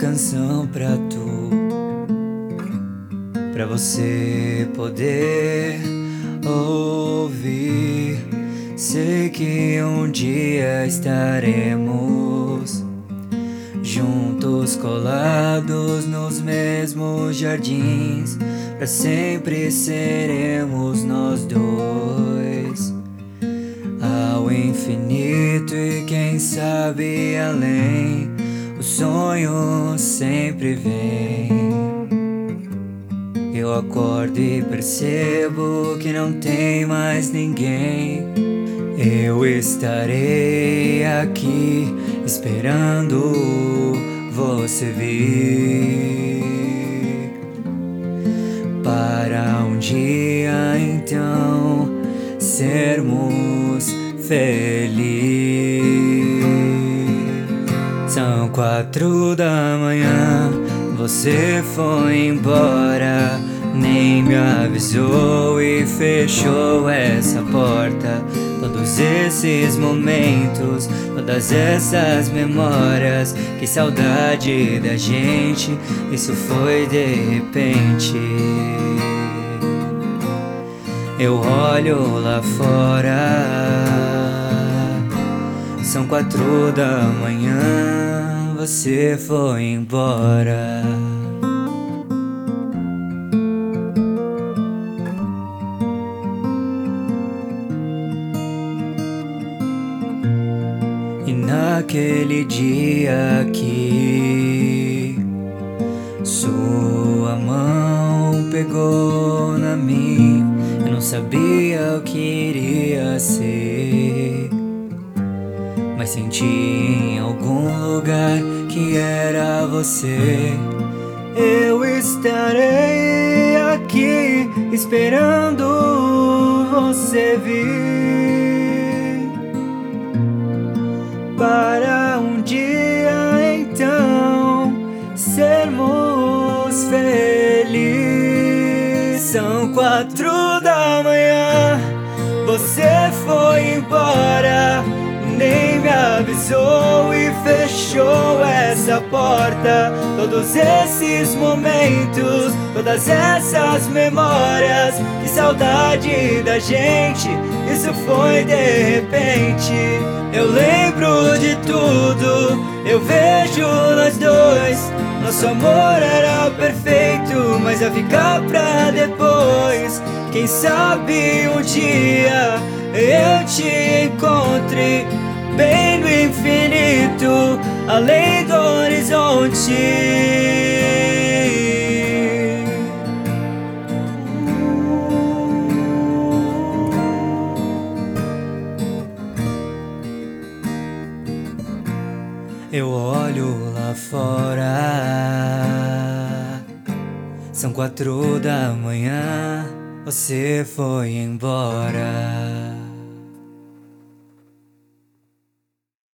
canção pra tu, pra você poder ouvir. Sei que um dia estaremos juntos, colados nos mesmos jardins. Pra sempre seremos nós dois, ao infinito e quem sabe além. O sonho sempre vem. Eu acordo e percebo que não tem mais ninguém. Eu estarei aqui esperando você vir, para um dia então sermos felizes. São 4 da manhã, você foi embora, nem me avisou e fechou essa porta. Todos esses momentos, todas essas memórias, que saudade da gente, isso foi de repente. Eu olho lá fora, são 4 da manhã, você foi embora. E naquele dia que sua mão pegou na minha, eu não sabia o que iria ser, mas senti em algum lugar que era você. Eu estarei aqui esperando você vir, para um dia então sermos felizes. São 4 da manhã, você foi embora, nem me avisou e fechou essa porta. Todos esses momentos, todas essas memórias, que saudade da gente, isso foi de repente. Eu lembro de tudo, eu vejo nós dois. Nosso amor era perfeito, mas ia ficar pra depois. Quem sabe um dia eu te encontre bem no infinito, além do horizonte. Eu olho lá fora, são 4 da manhã, você foi embora.